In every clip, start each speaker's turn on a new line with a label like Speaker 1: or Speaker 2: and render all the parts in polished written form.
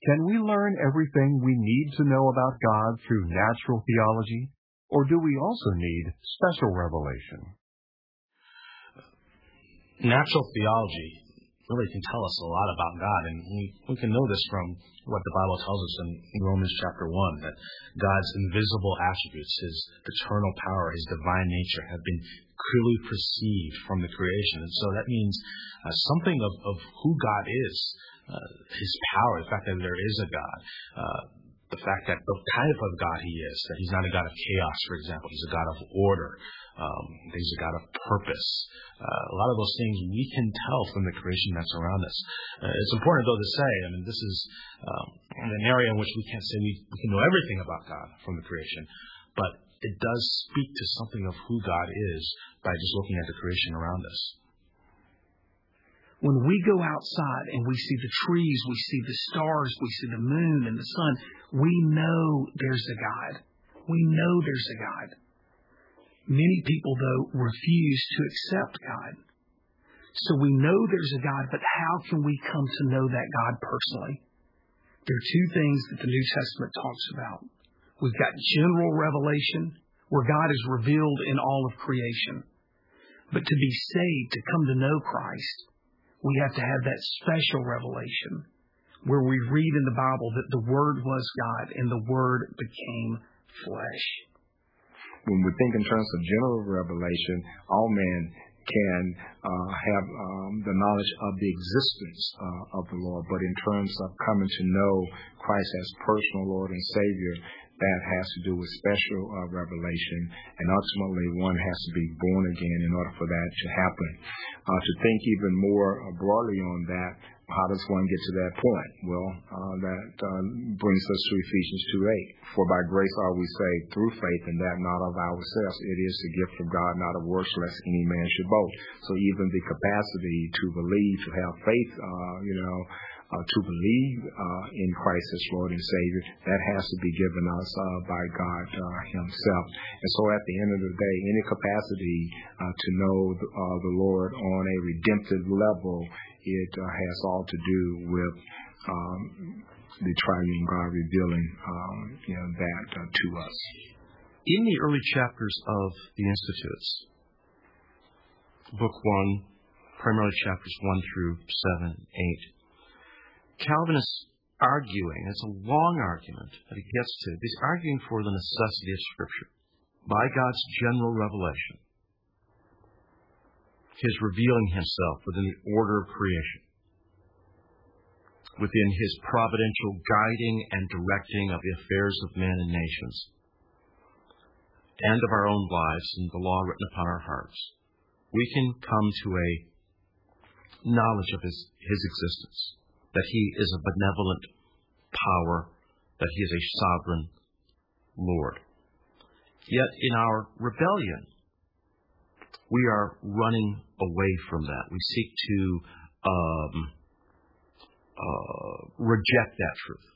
Speaker 1: Can we learn everything we need to know about God through natural theology, or do we also need special revelation?
Speaker 2: Natural theology really can tell us a lot about God, and we can know this from what the Bible tells us in Romans chapter 1, that God's invisible attributes, His eternal power, His divine nature have been clearly perceived from the creation. And so that means something of who God is, His power, the fact that there is a God, the fact that the type of God He is, that He's not a God of chaos, for example. He's a God of order. He's a God of purpose. A lot of those things we can tell from the creation that's around us. It's important, though, to say, this is an area in which we can't say we can know everything about God from the creation, but it does speak to something of who God is by just looking at the creation around us.
Speaker 3: When we go outside and we see the trees, we see the stars, we see the moon and the sun, we know there's a God. We know there's a God. Many people, though, refuse to accept God. So we know there's a God, but how can we come to know that God personally? There are two things that the New Testament talks about. We've got general revelation, where God is revealed in all of creation. But to be saved, to come to know Christ, we have to have that special revelation, where we read in the Bible that the Word was God and the Word became flesh.
Speaker 4: When we think in terms of general revelation, all men can have the knowledge of the existence of the Lord. But in terms of coming to know Christ as personal Lord and Savior, that has to do with special revelation. And ultimately, one has to be born again in order for that to happen. To think even more broadly on that, how does one get to that point? Well, that brings us to Ephesians 2:8. For by grace are we saved through faith, and that not of ourselves. It is the gift of God, not of works, lest any man should boast. So even the capacity to believe, to have faith, to believe in Christ as Lord and Savior, that has to be given us by God Himself. And so at the end of the day, any capacity to know the Lord on a redemptive level, it has all to do with the triune God revealing that to us.
Speaker 5: In the early chapters of the Institutes, Book 1, primarily chapters 1 through 7, 8, Calvin is arguing, it's a long argument that he gets to, he's arguing for the necessity of Scripture by God's general revelation, His revealing Himself within the order of creation, within His providential guiding and directing of the affairs of men and nations, and of our own lives and the law written upon our hearts. We can come to a knowledge of His existence, that He is a benevolent power, that He is a sovereign Lord. Yet in our rebellion, we are running away from that. We seek to reject that truth.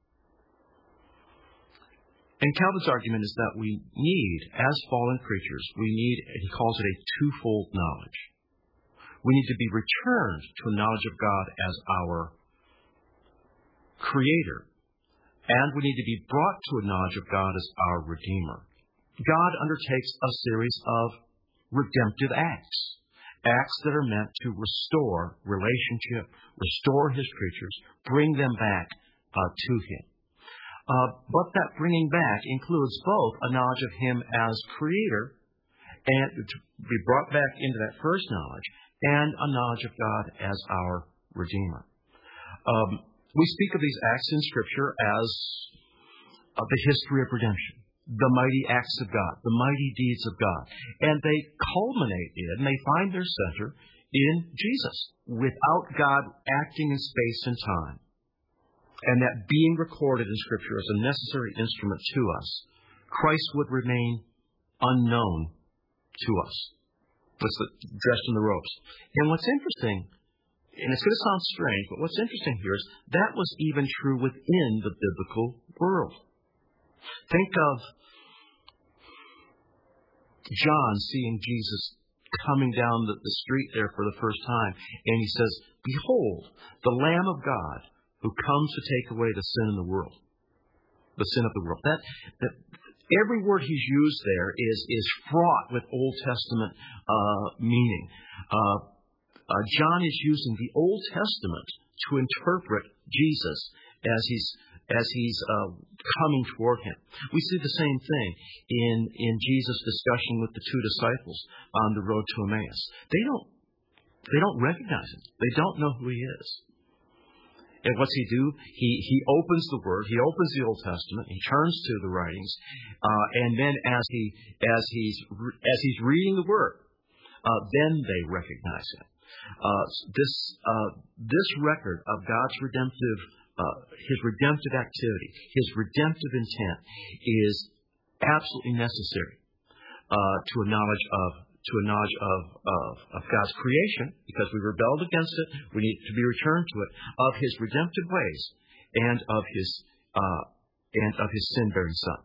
Speaker 5: And Calvin's argument is that we need, as fallen creatures, he calls it a twofold knowledge. We need to be returned to a knowledge of God as our Creator, and we need to be brought to a knowledge of God as our Redeemer. God undertakes a series of redemptive acts that are meant to restore relationship, restore His creatures, bring them back to Him. But that bringing back includes both a knowledge of Him as Creator, and to be brought back into that first knowledge, and a knowledge of God as our Redeemer. We speak of these acts in Scripture as the history of redemption, the mighty acts of God, the mighty deeds of God. And they culminate in, they find their center in Jesus, without God acting in space and time. And that being recorded in Scripture as a necessary instrument to us, Christ would remain unknown to us. That's dressed in the robes. And what's interesting, and it's going to sound strange, but what's interesting here is that was even true within the biblical world. Think of John seeing Jesus coming down the street there for the first time, and he says, "Behold, the Lamb of God, who comes to take away the sin in the world, the sin of the world. That every word he's used there is fraught with Old Testament meaning. John is using the Old Testament to interpret Jesus as he's coming toward him. We see the same thing in Jesus' discussion with the two disciples on the road to Emmaus. They don't recognize him. They don't know who he is. And what's he do? He opens the Word. He opens the Old Testament. He turns to the writings, and then as he's reading the Word, then they recognize him. This record of God's redemptive, His redemptive activity, His redemptive intent, is absolutely necessary to a knowledge of God's creation, because we rebelled against it. We need to be returned to it, of His redemptive ways, and of His sin-bearing Son.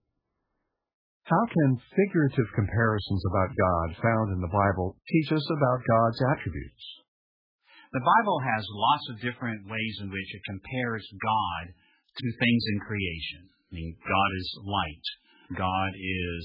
Speaker 1: How can figurative comparisons about God found in the Bible teach us about God's attributes?
Speaker 6: The Bible has lots of different ways in which it compares God to things in creation. I mean, God is light. God is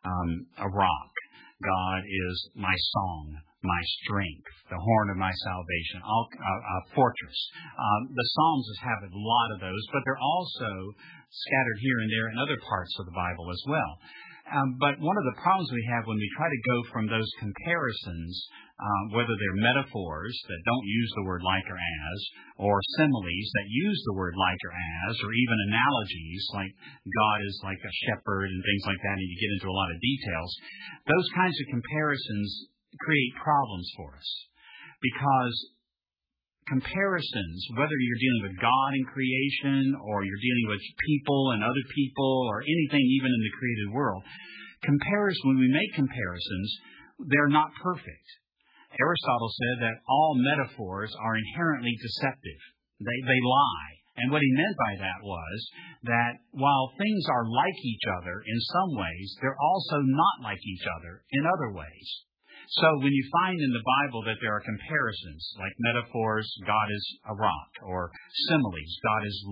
Speaker 6: a rock. God is my song, my strength, the horn of my salvation, a fortress. The Psalms have a lot of those, but they're also scattered here and there in other parts of the Bible as well. But one of the problems we have when we try to go from those comparisons, whether they're metaphors that don't use the word like or as, or similes that use the word like or as, or even analogies like God is like a shepherd and things like that, and you get into a lot of details, those kinds of comparisons create problems for us. Because comparisons, whether you're dealing with God in creation or you're dealing with people and other people or anything even in the created world, when we make comparisons, they're not perfect. Aristotle said that all metaphors are inherently deceptive. They lie. And what he meant by that was that while things are like each other in some ways, they're also not like each other in other ways. So when you find in the Bible that there are comparisons, like metaphors, God is a rock, or similes, God is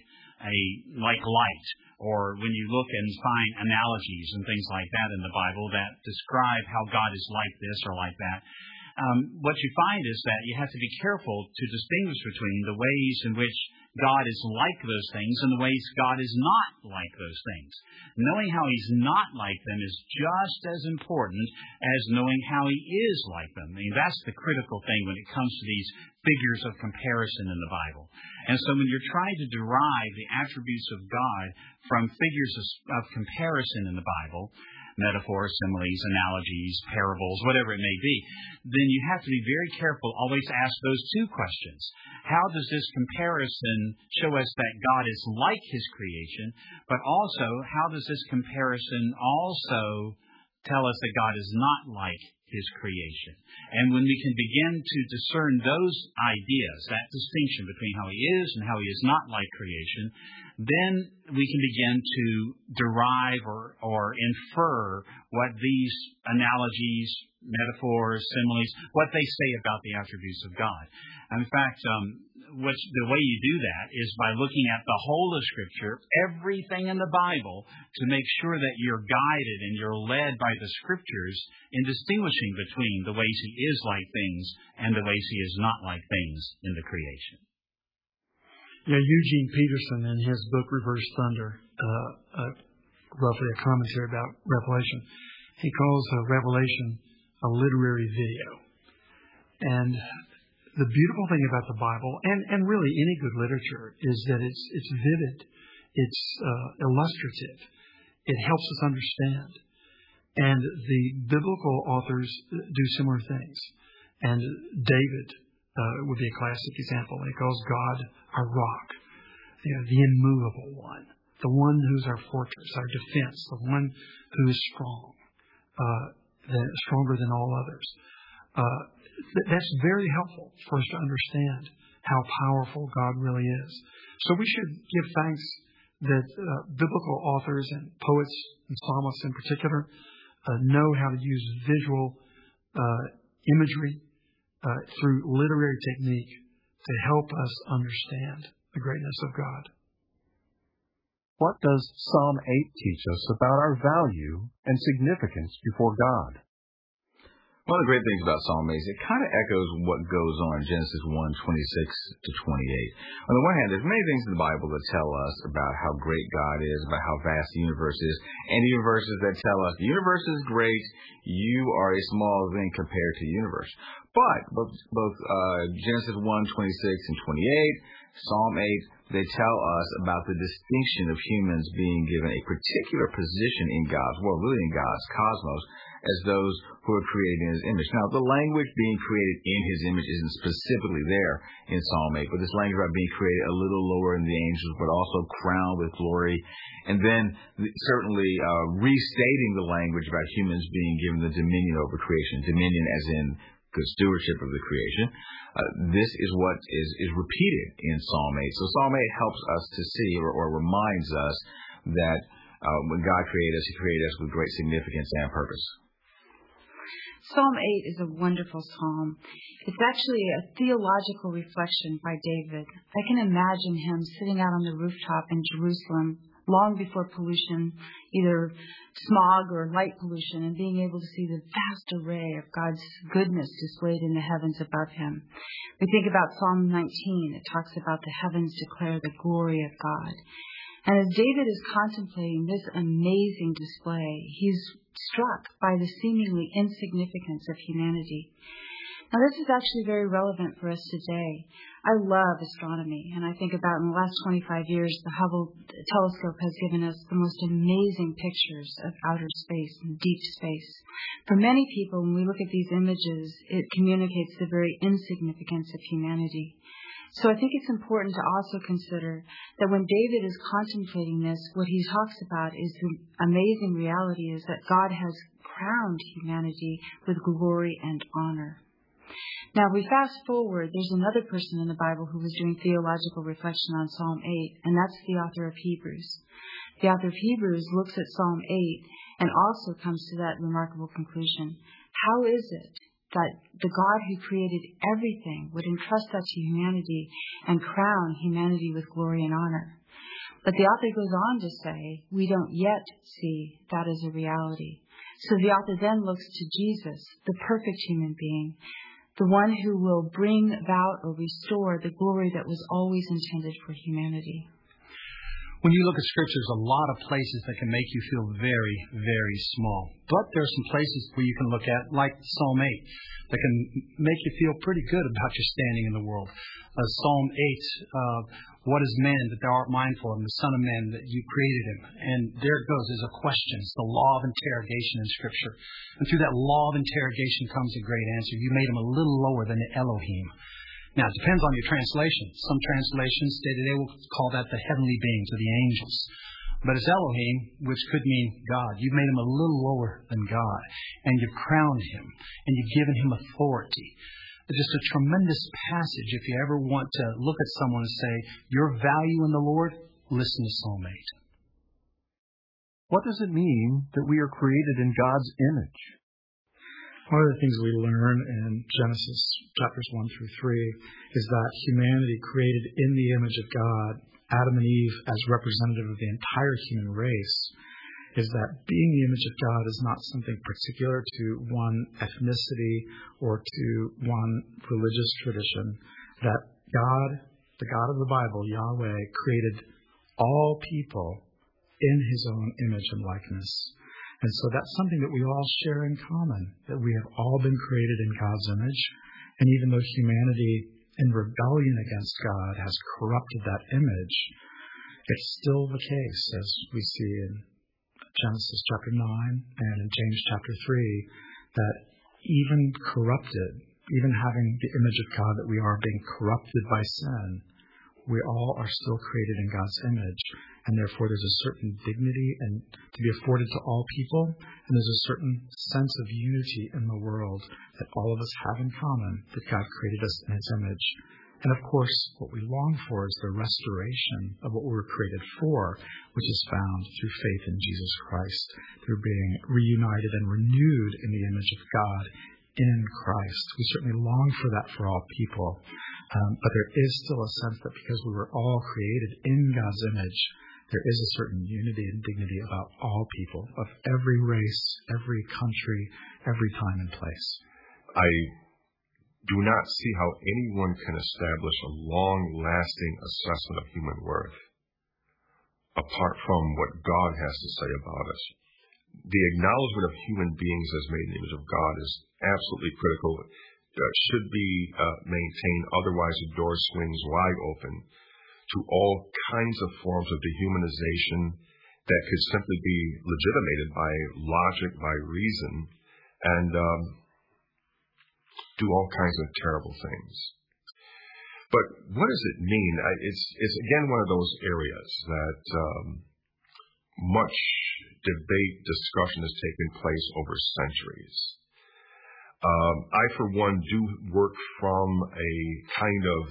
Speaker 6: like light, or when you look and find analogies and things like that in the Bible that describe how God is like this or like that, what you find is that you have to be careful to distinguish between the ways in which God is like those things and the ways God is not like those things. Knowing how He's not like them is just as important as knowing how He is like them. I mean, that's the critical thing when it comes to these figures of comparison in the Bible. And so when you're trying to derive the attributes of God from figures of comparison in the Bible, metaphors, similes, analogies, parables, whatever it may be, then you have to be very careful, always ask those two questions. How does this comparison show us that God is like His creation, but also, how does this comparison also tell us that God is not like His creation? And when we can begin to discern those ideas, that distinction between how He is and how He is not like creation, then we can begin to derive or infer what these analogies, metaphors, similes, what they say about the attributes of God. And in fact, the way you do that is by looking at the whole of Scripture, everything in the Bible, to make sure that you're guided and you're led by the Scriptures in distinguishing between the ways He is like things and the ways He is not like things in the creation.
Speaker 3: Yeah, Eugene Peterson in his book Reverse Thunder, roughly a commentary about Revelation, he calls Revelation a literary video. And the beautiful thing about the Bible, and really any good literature, is that it's vivid, it's illustrative, it helps us understand. And the biblical authors do similar things. And David would be a classic example. He calls God our rock, the immovable one, the one who's our fortress, our defense, the one who is strong, stronger than all others. That's very helpful for us to understand how powerful God really is. So we should give thanks that biblical authors and poets and psalmists in particular know how to use visual imagery through literary technique to help us understand the greatness of God.
Speaker 1: What does Psalm 8 teach us about our value and significance before God?
Speaker 7: One of the great things about Psalm 8 is it kind of echoes what goes on in Genesis 1:26 to 28. On the one hand, there's many things in the Bible that tell us about how great God is, about how vast the universe is, and even verses that tell us the universe is great, you are a small thing compared to the universe. But both Genesis 1:26 and 28, Psalm 8, they tell us about the distinction of humans being given a particular position in God's world, really in God's cosmos, as those who are created in His image. Now, the language being created in His image isn't specifically there in Psalm 8, but this language about being created a little lower than the angels, but also crowned with glory, and then certainly restating the language about humans being given the dominion over creation, dominion as in good stewardship of the creation. This is what is repeated in Psalm 8. So Psalm 8 helps us to see or reminds us that when God created us, He created us with great significance and purpose.
Speaker 8: Psalm 8 is a wonderful psalm. It's actually a theological reflection by David. I can imagine him sitting out on the rooftop in Jerusalem long before pollution, either smog or light pollution, and being able to see the vast array of God's goodness displayed in the heavens above him. We think about Psalm 19. It talks about the heavens declare the glory of God. And as David is contemplating this amazing display, he's struck by the seemingly insignificance of humanity. Now, this is actually very relevant for us today. I love astronomy, and I think about in the last 25 years, the Hubble telescope has given us the most amazing pictures of outer space and deep space. For many people, when we look at these images, it communicates the very insignificance of humanity. So I think it's important to also consider that when David is contemplating this, what he talks about is the amazing reality is that God has crowned humanity with glory and honor. Now, if we fast forward, there's another person in the Bible who was doing theological reflection on Psalm 8, and that's the author of Hebrews. The author of Hebrews looks at Psalm 8 and also comes to that remarkable conclusion. How is it that the God who created everything would entrust that to humanity and crown humanity with glory and honor? But the author goes on to say, we don't yet see that as a reality. So the author then looks to Jesus, the perfect human being, the one who will bring about or restore the glory that was always intended for humanity.
Speaker 3: When you look at Scripture, there's a lot of places that can make you feel very, very small. But there are some places where you can look at, like Psalm 8, that can make you feel pretty good about your standing in the world. Psalm 8, what is man that thou art mindful of, and the Son of Man that you created him? And there it goes. There's a question. It's the law of interrogation in Scripture. And through that law of interrogation comes a great answer. You made him a little lower than the Elohim. Now, it depends on your translation. Some translations say that they will call that the heavenly beings or the angels. But it's Elohim, which could mean God. You've made him a little lower than God. And you've crowned him. And you've given him authority. It's just a tremendous passage. If you ever want to look at someone and say, your value in the Lord, listen to Psalm 8.
Speaker 1: What does it mean that we are created in God's image?
Speaker 9: One of the things we learn in Genesis chapters 1 through 3 is that humanity created in the image of God, Adam and Eve as representative of the entire human race, is that being the image of God is not something particular to one ethnicity or to one religious tradition. That God, the God of the Bible, Yahweh, created all people in His own image and likeness. And so that's something that we all share in common, that we have all been created in God's image. And even though humanity in rebellion against God has corrupted that image, it's still the case, as we see in Genesis chapter 9 and in James chapter 3, that even corrupted, even having the image of God, that we are being corrupted by sin, we all are still created in God's image. And therefore there's a certain dignity and to be afforded to all people, and there's a certain sense of unity in the world that all of us have in common, that God created us in His image. And of course, what we long for is the restoration of what we were created for, which is found through faith in Jesus Christ, through being reunited and renewed in the image of God in Christ. We certainly long for that for all people. But there is still a sense that because we were all created in God's image, there is a certain unity and dignity about all people, of every race, every country, every time and place.
Speaker 10: I do not see how anyone can establish a long-lasting assessment of human worth apart from what God has to say about us. The acknowledgement of human beings as made in the image of God is absolutely critical. Should be maintained, otherwise the door swings wide open to all kinds of forms of dehumanization that could simply be legitimated by logic, by reason, and do all kinds of terrible things. But what does it mean? It's again one of those areas that much debate, discussion has taken place over centuries. I, for one, do work from a kind of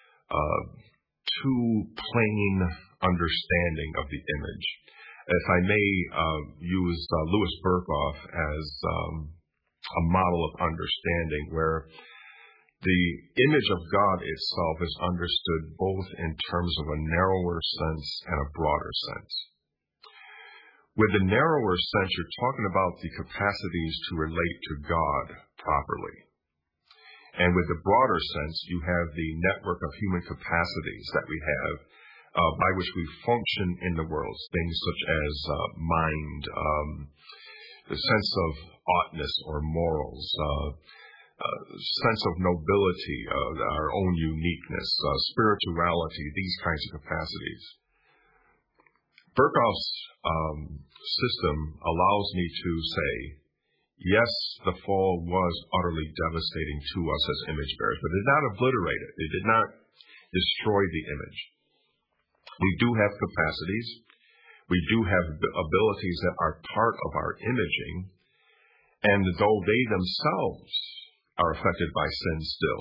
Speaker 10: too plain understanding of the image. If I may use Louis Berkhoff as a model of understanding, where the image of God itself is understood both in terms of a narrower sense and a broader sense. With the narrower sense, you're talking about the capacities to relate to God properly. And with the broader sense, you have the network of human capacities that we have by which we function in the world, things such as mind, the sense of oughtness or morals, sense of nobility, our own uniqueness, spirituality, these kinds of capacities. Berkhoff's system allows me to say, yes, the fall was utterly devastating to us as image bearers, but it did not obliterate it. It did not destroy the image. We do have capacities. We do have abilities that are part of our imaging, and though they themselves are affected by sin still,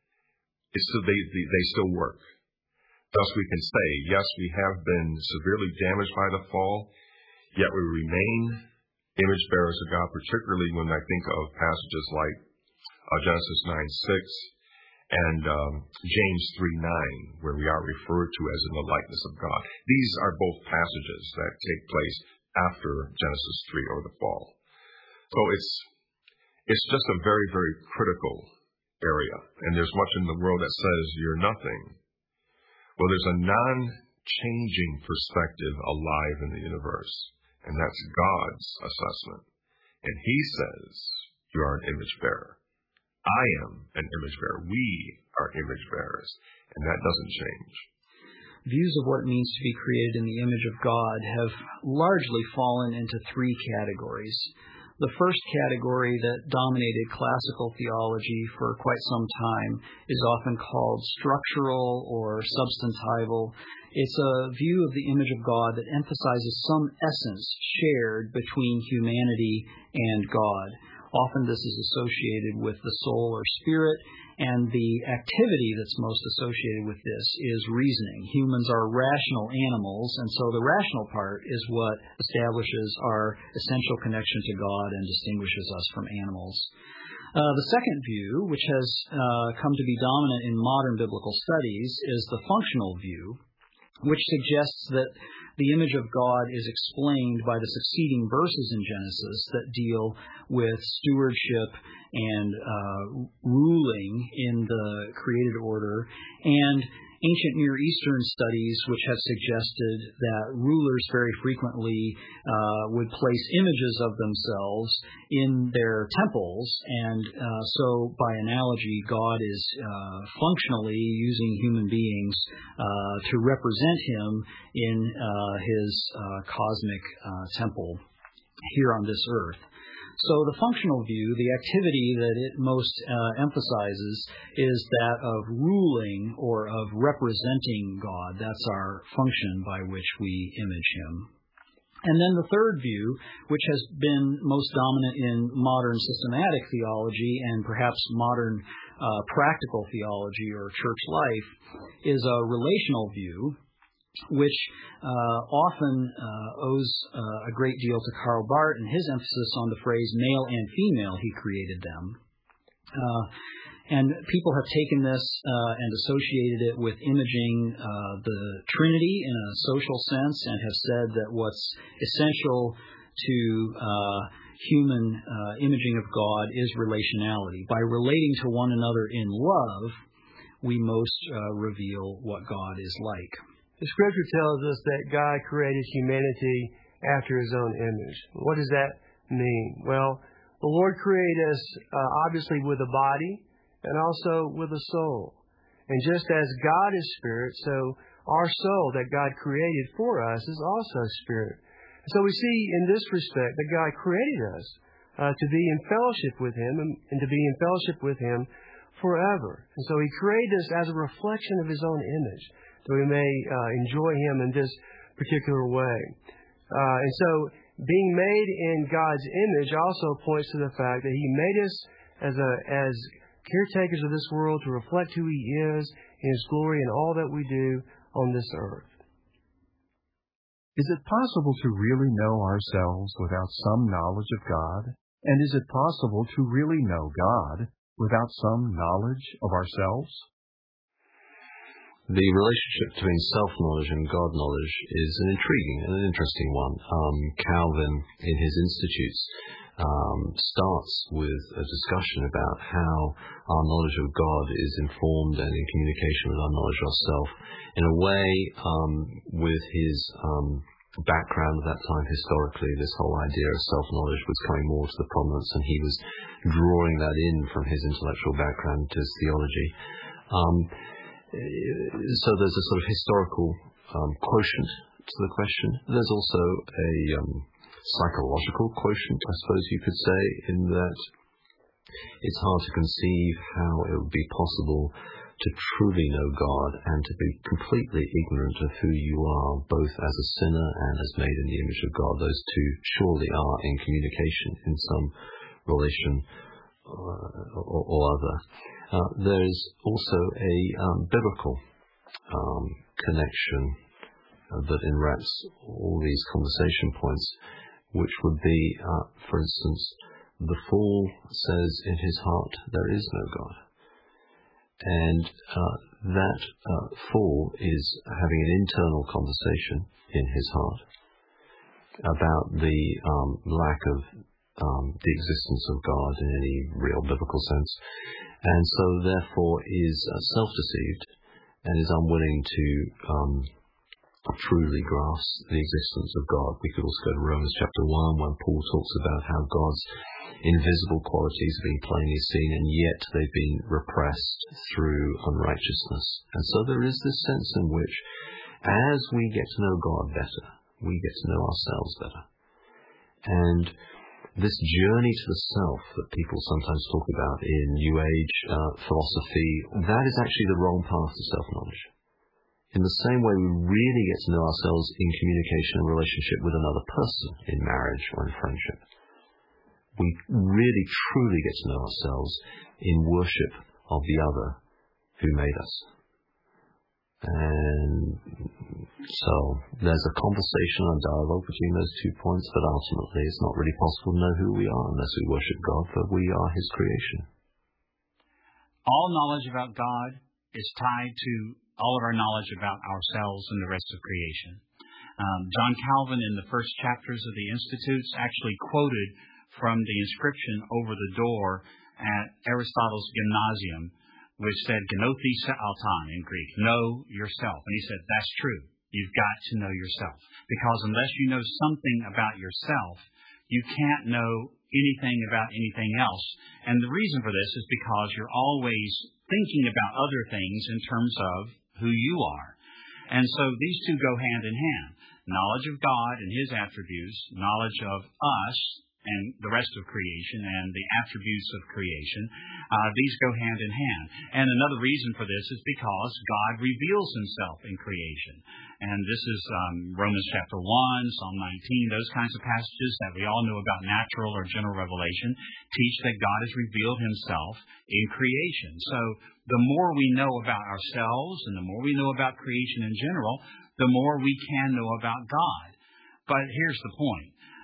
Speaker 10: they still work. Thus we can say, yes, we have been severely damaged by the fall, yet we remain image bearers of God, particularly when I think of passages like Genesis 9:6 and James 3:9, where we are referred to as in the likeness of God. These are both passages that take place after Genesis 3 or the fall. So it's just a very, very critical area. And there's much in the world that says you're nothing. Well, there's a non-changing perspective alive in the universe, and that's God's assessment. And He says you are an image bearer. I am an image bearer. We are image bearers, and that doesn't change.
Speaker 11: Views of what it means to be created in the image of God have largely fallen into three categories. The first category that dominated classical theology for quite some time is often called structural or substantival. It's a view of the image of God that emphasizes some essence shared between humanity and God. Often this is associated with the soul or spirit, and the activity that's most associated with this is reasoning. Humans are rational animals, and so the rational part is what establishes our essential connection to God and distinguishes us from animals. The second view, which has come to be dominant in modern biblical studies, is the functional view, which suggests that the image of God is explained by the succeeding verses in Genesis that deal with stewardship and ruling in the created order, and ancient Near Eastern studies which have suggested that rulers very frequently would place images of themselves in their temples, and so by analogy, God is functionally using human beings to represent Him in His cosmic temple here on this earth. So the functional view, the activity that it most emphasizes, is that of ruling or of representing God. That's our function by which we image Him. And then the third view, which has been most dominant in modern systematic theology and perhaps modern practical theology or church life, is a relational view, which often owes a great deal to Karl Barth and his emphasis on the phrase male and female, He created them. And people have taken this and associated it with imaging the Trinity in a social sense, and have said that what's essential to human imaging of God is relationality. By relating to one another in love, we most reveal what God is like.
Speaker 12: The Scripture tells us that God created humanity after His own image. What does that mean? Well, the Lord created us obviously with a body and also with a soul. And just as God is spirit, so our soul that God created for us is also spirit. So we see in this respect that God created us to be in fellowship with Him and to be in fellowship with Him forever. And so He created us as a reflection of His own image, that we may enjoy Him in this particular way. And so being made in God's image also points to the fact that He made us as caretakers of this world to reflect who He is in His glory in all that we do on this earth.
Speaker 1: Is it possible to really know ourselves without some knowledge of God? And is it possible to really know God without some knowledge of ourselves?
Speaker 13: The relationship between self-knowledge and God-knowledge is an intriguing and an interesting one. Calvin, in his Institutes, starts with a discussion about how our knowledge of God is informed and in communication with our knowledge of ourselves. In a way, with his background at that time historically, this whole idea of self-knowledge was coming more to the prominence, and he was drawing that in from his intellectual background to his theology. So there's a sort of historical quotient to the question. There's also a psychological quotient, I suppose you could say, in that it's hard to conceive how it would be possible to truly know God and to be completely ignorant of who you are, both as a sinner and as made in the image of God. Those two surely are in communication in some relation or other. There's also a biblical connection that enwraps all these conversation points, which would be, for instance, the fool says in his heart, there is no God. And that fool is having an internal conversation in his heart about the lack of the existence of God in any real biblical sense, and so therefore is self-deceived and is unwilling to truly grasp the existence of God. We could also go to Romans chapter 1, when Paul talks about how God's invisible qualities have been plainly seen, and yet they've been repressed through unrighteousness. And so there is this sense in which, as we get to know God better, we get to know ourselves better. And this journey to the self that people sometimes talk about in New Age philosophy, that is actually the wrong path to self-knowledge. In the same way we really get to know ourselves in communication and relationship with another person in marriage or in friendship, we really truly get to know ourselves in worship of the other who made us. And so there's a conversation and dialogue between those 2 points, but ultimately it's not really possible to know who we are unless we worship God, for we are His creation.
Speaker 6: All knowledge about God is tied to all of our knowledge about ourselves and the rest of creation. John Calvin, in the first chapters of the Institutes, actually quoted from the inscription over the door at Aristotle's Gymnasium, which said, "Gnothis auton" in Greek, know yourself. And he said, that's true. You've got to know yourself. Because unless you know something about yourself, you can't know anything about anything else. And the reason for this is because you're always thinking about other things in terms of who you are. And so these two go hand in hand. Knowledge of God and His attributes, knowledge of us and the rest of creation and the attributes of creation, these go hand in hand. And another reason for this is because God reveals Himself in creation. And this is Romans chapter 1, Psalm 19, those kinds of passages that we all know about natural or general revelation teach that God has revealed Himself in creation. So the more we know about ourselves and the more we know about creation in general, the more we can know about God. But here's the point.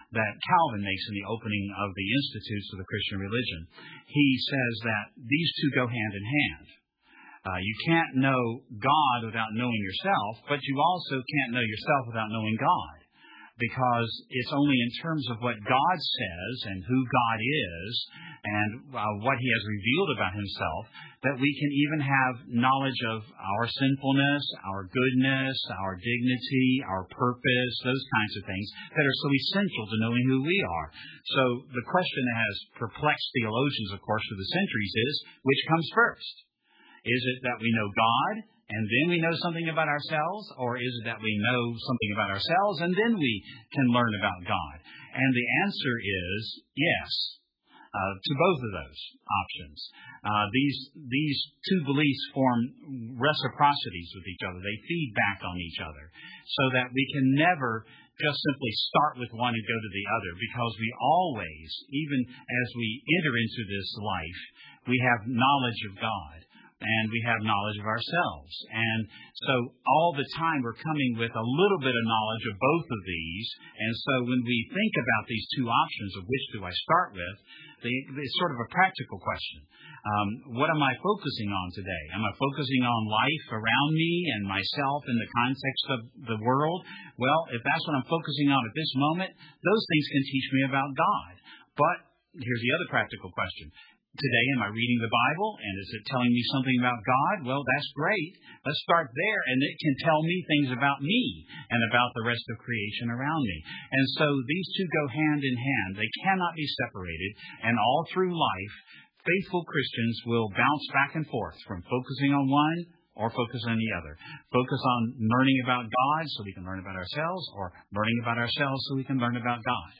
Speaker 6: that Calvin makes in the opening of the Institutes of the Christian Religion. He says that these two go hand in hand. You can't know God without knowing yourself, but you also can't know yourself without knowing God, because it's only in terms of what God says and who God is and what He has revealed about Himself that we can even have knowledge of our sinfulness, our goodness, our dignity, our purpose, those kinds of things that are so essential to knowing who we are. So the question that has perplexed theologians, of course, through the centuries is, which comes first? Is it that we know God and then we know something about ourselves, or is it that we know something about ourselves and then we can learn about God? And the answer is yes, to both of those options. These two beliefs form reciprocities with each other. They feed back on each other, so that we can never just simply start with one and go to the other, because we always, even as we enter into this life, we have knowledge of God. And we have knowledge of ourselves. And so all the time we're coming with a little bit of knowledge of both of these. And so when we think about these two options of which do I start with, it's sort of a practical question. What am I focusing on today? Am I focusing on life around me and myself in the context of the world? Well, if that's what I'm focusing on at this moment, those things can teach me about God. But here's the other practical question. Today, am I reading the Bible, and is it telling me something about God? Well, that's great. Let's start there, and it can tell me things about me and about the rest of creation around me. And so these two go hand in hand. They cannot be separated, and all through life, faithful Christians will bounce back and forth from focusing on one or focus on the other. Focus on learning about God so we can learn about ourselves, or learning about ourselves so we can learn about God.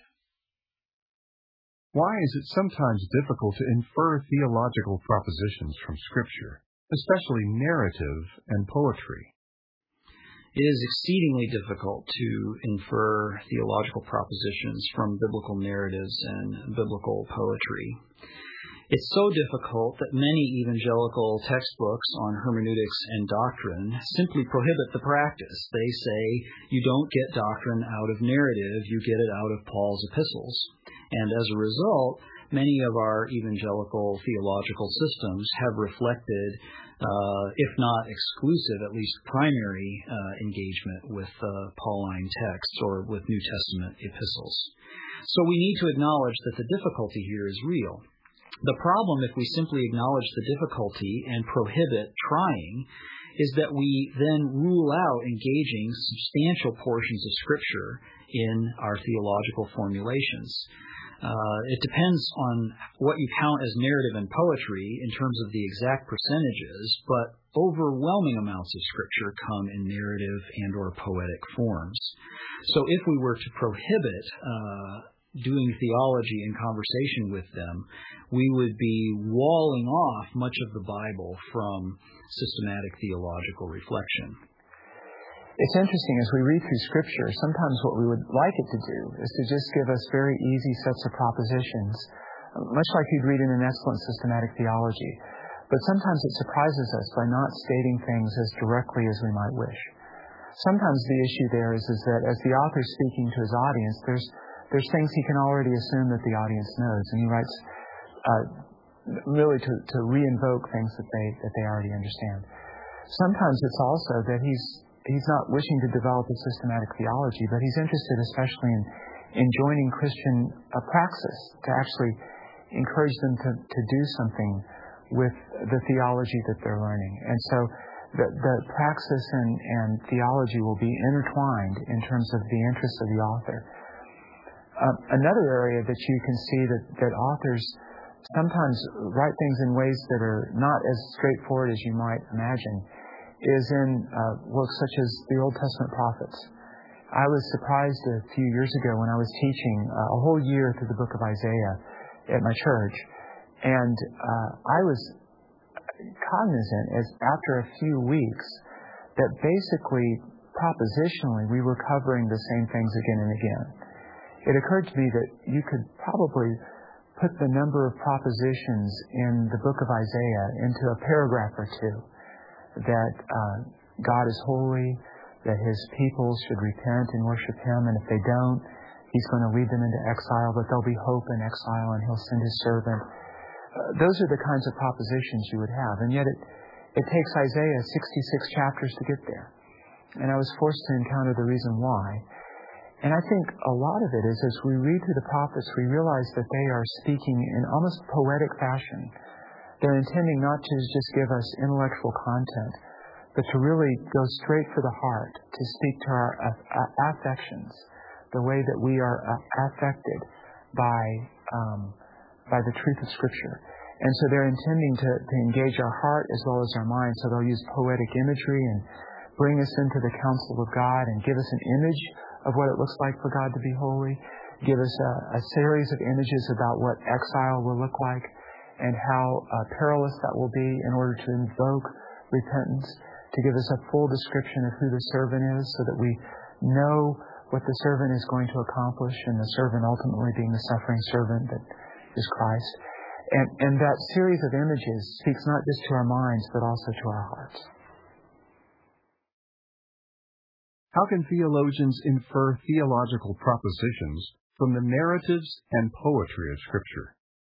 Speaker 1: Why is it sometimes difficult to infer theological propositions from Scripture, especially narrative and poetry?
Speaker 11: It is exceedingly difficult to infer theological propositions from biblical narratives and biblical poetry. It's so difficult that many evangelical textbooks on hermeneutics and doctrine simply prohibit the practice. They say you don't get doctrine out of narrative, you get it out of Paul's epistles. And as a result, many of our evangelical theological systems have reflected, if not exclusive, at least primary engagement with Pauline texts or with New Testament epistles. So we need to acknowledge that the difficulty here is real. The problem, if we simply acknowledge the difficulty and prohibit trying, is that we then rule out engaging substantial portions of Scripture in our theological formulations. It depends on what you count as narrative and poetry in terms of the exact percentages, but overwhelming amounts of Scripture come in narrative and or poetic forms. So if we were to prohibit doing theology in conversation with them, we would be walling off much of the Bible from systematic theological reflection.
Speaker 14: It's interesting, as we read through Scripture, sometimes what we would like it to do is to just give us very easy sets of propositions, much like you'd read in an excellent systematic theology. But sometimes it surprises us by not stating things as directly as we might wish. Sometimes the issue there is that as the author's speaking to his audience, there's things he can already assume that the audience knows, and he writes really to re-invoke things that they already understand. Sometimes it's also that he's not wishing to develop a systematic theology, but he's interested especially in joining Christian praxis, to actually encourage them to do something with the theology that they're learning. And so the praxis and theology will be intertwined in terms of the interests of the author. Another area that you can see that authors sometimes write things in ways that are not as straightforward as you might imagine is in works such as the Old Testament prophets. I was surprised a few years ago when I was teaching a whole year through the book of Isaiah at my church, and I was cognizant as after a few weeks that basically propositionally we were covering the same things again and again. It occurred to me that you could probably put the number of propositions in the book of Isaiah into a paragraph or two. That God is holy, that His people should repent and worship Him, and if they don't, He's going to lead them into exile, but there'll be hope in exile, and He'll send His servant. Those are the kinds of propositions you would have. And yet it takes Isaiah 66 chapters to get there. And I was forced to encounter the reason why. And I think a lot of it is, as we read through the prophets, we realize that they are speaking in almost poetic fashion. They're intending not to just give us intellectual content, but to really go straight for the heart, to speak to our affections, the way that we are affected by the truth of Scripture. And so they're intending to engage our heart as well as our mind. So they'll use poetic imagery and bring us into the counsel of God and give us an image of what it looks like for God to be holy, give us a series of images about what exile will look like and how perilous that will be in order to invoke repentance, to give us a full description of who the servant is so that we know what the servant is going to accomplish, and the servant ultimately being the suffering servant that is Christ. And that series of images speaks not just to our minds, but also to our hearts.
Speaker 1: How can theologians infer theological propositions from the narratives and poetry of Scripture?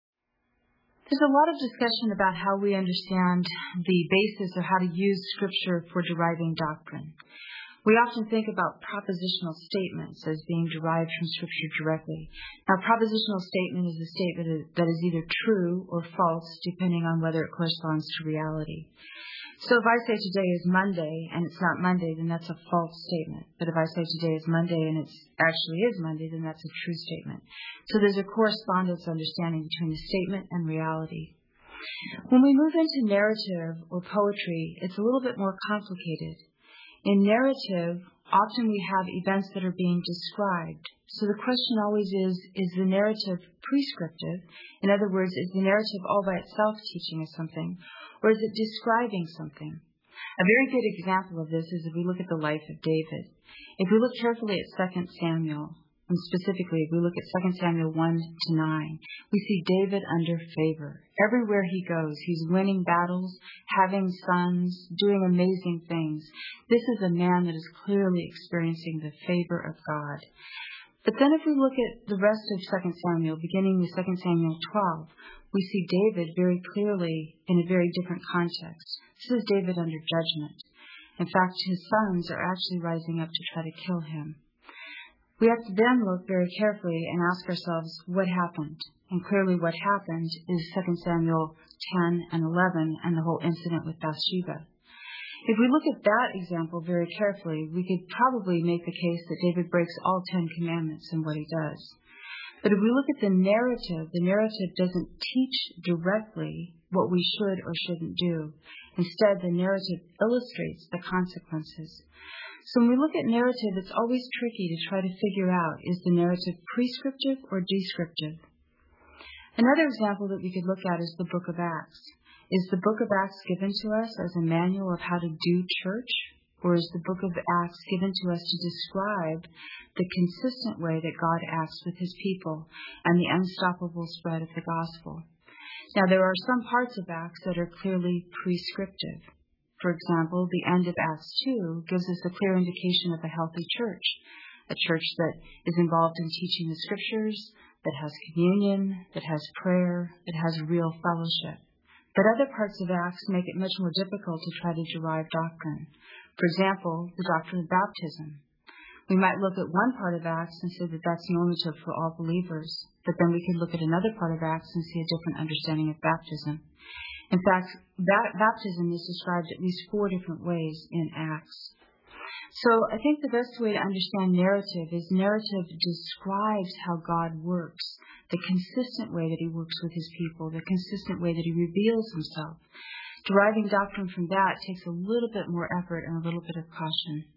Speaker 8: There's a lot of discussion about how we understand the basis of how to use Scripture for deriving doctrine. We often think about propositional statements as being derived from Scripture directly. Now, a propositional statement is a statement that is either true or false, depending on whether it corresponds to reality. So if I say today is Monday and it's not Monday, then that's a false statement. But if I say today is Monday and it actually is Monday, then that's a true statement. So there's a correspondence understanding between the statement and reality. When we move into narrative or poetry, it's a little bit more complicated. In narrative, often we have events that are being described. So the question always is the narrative prescriptive? In other words, is the narrative all by itself teaching us something? Or is it describing something? A very good example of this is if we look at the life of David. If we look carefully at 2 Samuel, and specifically if we look at 2 Samuel 1-9, we see David under favor. Everywhere he goes, he's winning battles, having sons, doing amazing things. This is a man that is clearly experiencing the favor of God. But then if we look at the rest of 2 Samuel, beginning with 2 Samuel 12, we see David very clearly in a very different context. This is David under judgment. In fact, his sons are actually rising up to try to kill him. We have to then look very carefully and ask ourselves what happened. And clearly what happened is 2 Samuel 10 and 11 and the whole incident with Bathsheba. If we look at that example very carefully, we could probably make the case that David breaks all 10 commandments in what he does. But if we look at the narrative doesn't teach directly what we should or shouldn't do. Instead, the narrative illustrates the consequences. So when we look at narrative, it's always tricky to try to figure out, is the narrative prescriptive or descriptive? Another example that we could look at is the book of Acts. Is the book of Acts given to us as a manual of how to do church? Or is the book of Acts given to us to describe the consistent way that God acts with His people and the unstoppable spread of the gospel? Now, there are some parts of Acts that are clearly prescriptive. For example, the end of Acts 2 gives us a clear indication of a healthy church, a church that is involved in teaching the Scriptures, that has communion, that has prayer, that has real fellowship. But other parts of Acts make it much more difficult to try to derive doctrine. For example, the doctrine of baptism. We might look at one part of Acts and say that that's normative for all believers, but then we could look at another part of Acts and see a different understanding of baptism. In fact, baptism is described at least 4 different ways in Acts. So I think the best way to understand narrative is narrative describes how God works, the consistent way that He works with His people, the consistent way that He reveals Himself. Deriving doctrine from that takes a little bit more effort and a little bit of caution.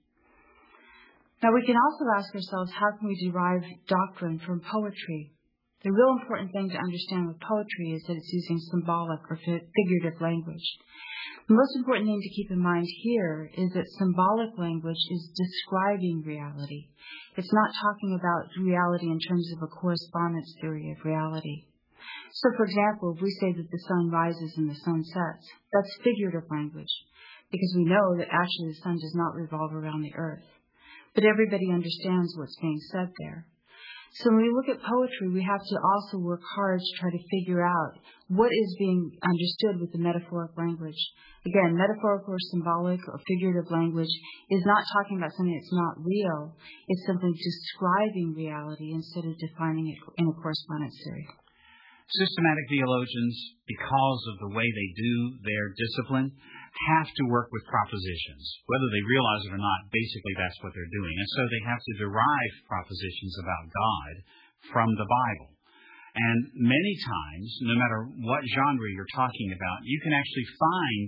Speaker 8: Now we can also ask ourselves, how can we derive doctrine from poetry? The real important thing to understand with poetry is that it's using symbolic or figurative language. The most important thing to keep in mind here is that symbolic language is describing reality. It's not talking about reality in terms of a correspondence theory of reality. So, for example, if we say that the sun rises and the sun sets, that's figurative language, because we know that actually the sun does not revolve around the earth. But everybody understands what's being said there. So when we look at poetry, we have to also work hard to try to figure out what is being understood with the metaphoric language. Again, metaphorical or symbolic or figurative language is not talking about something that's not real. It's simply describing reality instead of defining it in a correspondence theory.
Speaker 6: Systematic theologians, because of the way they do their discipline, have to work with propositions. Whether they realize it or not, basically that's what they're doing. And so they have to derive propositions about God from the Bible. And many times, no matter what genre you're talking about, you can actually find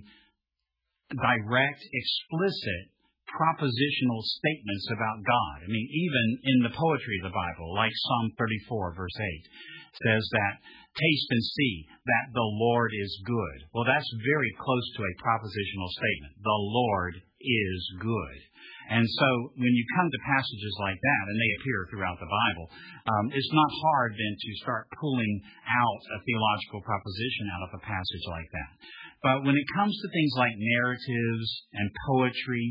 Speaker 6: direct, explicit propositional statements about God. I mean, even in the poetry of the Bible, like Psalm 34, verse 8, says that, taste and see that the Lord is good. Well, that's very close to a propositional statement. The Lord is good. And so when you come to passages like that, and they appear throughout the Bible, it's not hard then to start pulling out a theological proposition out of a passage like that. But when it comes to things like narratives and poetry,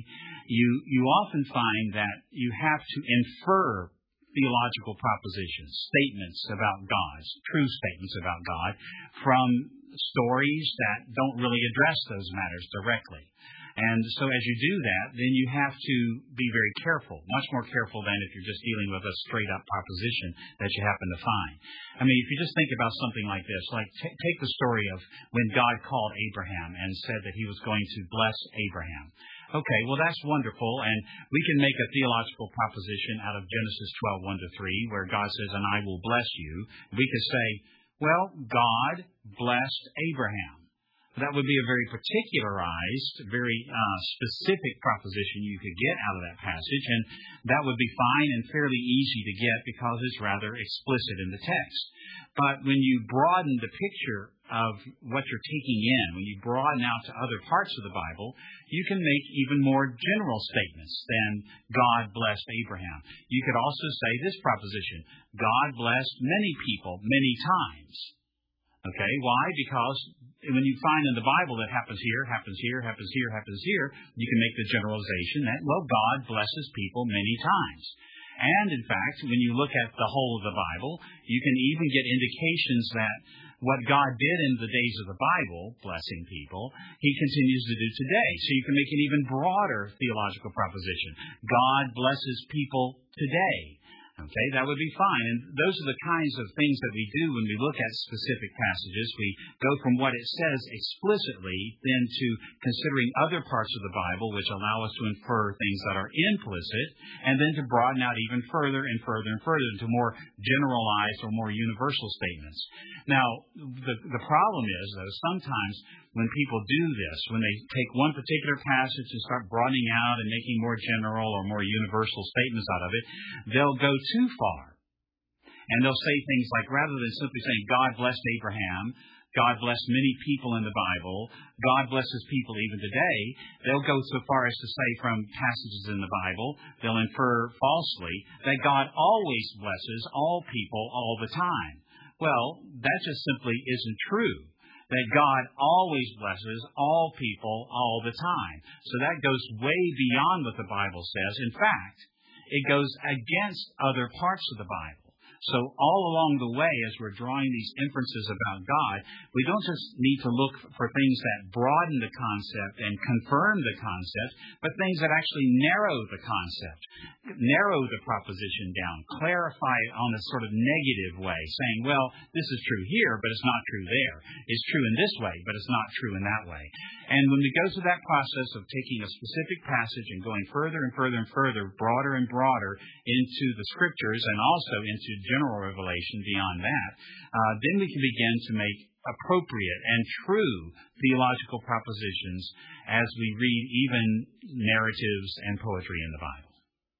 Speaker 6: you often find that you have to infer theological propositions, statements about God, true statements about God, from stories that don't really address those matters directly. And so as you do that, then you have to be very careful, much more careful than if you're just dealing with a straight-up proposition that you happen to find. I mean, if you just think about something like this, like take the story of when God called Abraham and said that he was going to bless Abraham. Okay, well, that's wonderful, and we can make a theological proposition out of Genesis 12:1-3, where God says, and I will bless you. We could say, well, God blessed Abraham. That would be a very particularized, very specific proposition you could get out of that passage, and that would be fine and fairly easy to get because it's rather explicit in the text. But when you broaden the picture of what you're taking in, when you broaden out to other parts of the Bible, you can make even more general statements than God blessed Abraham. You could also say this proposition, God blessed many people many times. Okay, why? Because when you find in the Bible that happens here, happens here, happens here, happens here, you can make the generalization that, well, God blesses people many times. And, in fact, when you look at the whole of the Bible, you can even get indications that what God did in the days of the Bible, blessing people, He continues to do today. So you can make an even broader theological proposition. God blesses people today. Okay, that would be fine. And those are the kinds of things that we do when we look at specific passages. We go from what it says explicitly then to considering other parts of the Bible which allow us to infer things that are implicit, and then to broaden out even further and further and further into more generalized or more universal statements. Now, the problem is, though, sometimes when people do this, when they take one particular passage and start broadening out and making more general or more universal statements out of it, they'll go too far. And they'll say things like, rather than simply saying, God blessed Abraham, God blessed many people in the Bible, God blesses people even today, they'll go so far as to say from passages in the Bible, they'll infer falsely that God always blesses all people all the time. Well, that just simply isn't true. That God always blesses all people all the time. So that goes way beyond what the Bible says. In fact, it goes against other parts of the Bible. So all along the way, as we're drawing these inferences about God, we don't just need to look for things that broaden the concept and confirm the concept, but things that actually narrow the concept, narrow the proposition down, clarify it on a sort of negative way, saying, well, this is true here, but it's not true there. It's true in this way, but it's not true in that way. And when we go through that process of taking a specific passage and going further and further and further, broader and broader into the Scriptures and also into general revelation beyond that, then we can begin to make appropriate and true theological propositions as we read even narratives and poetry in the Bible.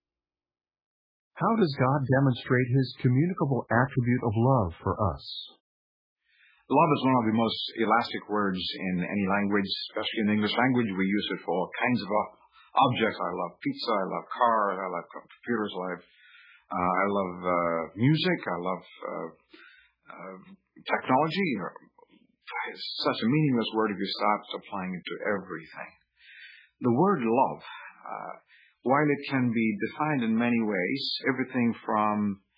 Speaker 1: How does God demonstrate His communicable attribute of love for us?
Speaker 15: Love is one of the most elastic words in any language, especially in English language. We use it for all kinds of objects. I love pizza, I love cars, I love computers, I love music, I love technology. It's such a meaningless word if you start applying it to everything. The word love, while it can be defined in many ways, everything from